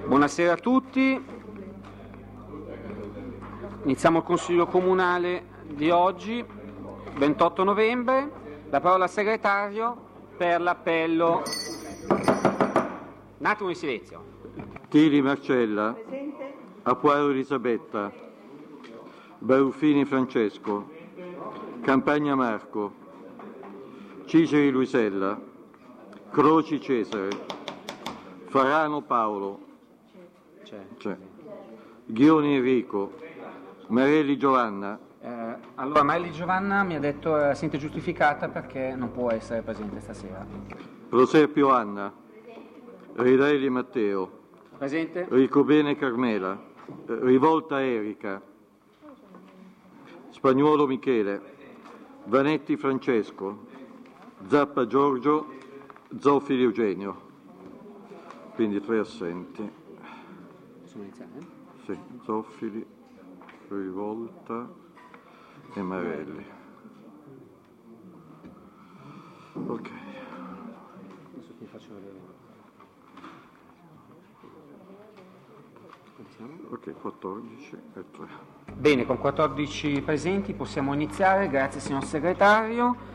Buonasera a tutti. Iniziamo il Consiglio Comunale di oggi, 28 novembre. La parola al segretario per l'appello. Un attimo di silenzio. Tili Marcella. Appuaro Elisabetta. Baruffini Francesco. Campagna Marco. Ciceri Luisella. Croci Cesare. Farano Paolo. C'è. Ghioni Enrico. Marelli Giovanna. Allora, Marelli Giovanna mi ha detto assente giustificata perché non può essere presente stasera. Proserpio Anna. Ridelli Matteo. Presente? Ricobene Carmela. Rivolta Erika. Spagnuolo Michele. Vanetti Francesco. Zappa Giorgio. Zoffili Eugenio. Quindi 3 assenti. Possiamo iniziare? Sì, Zoffili, Rivolta e Marelli. Ok. Adesso ti faccio vedere. Ok, 14 e 3. Bene, con 14 presenti possiamo iniziare. Grazie signor segretario.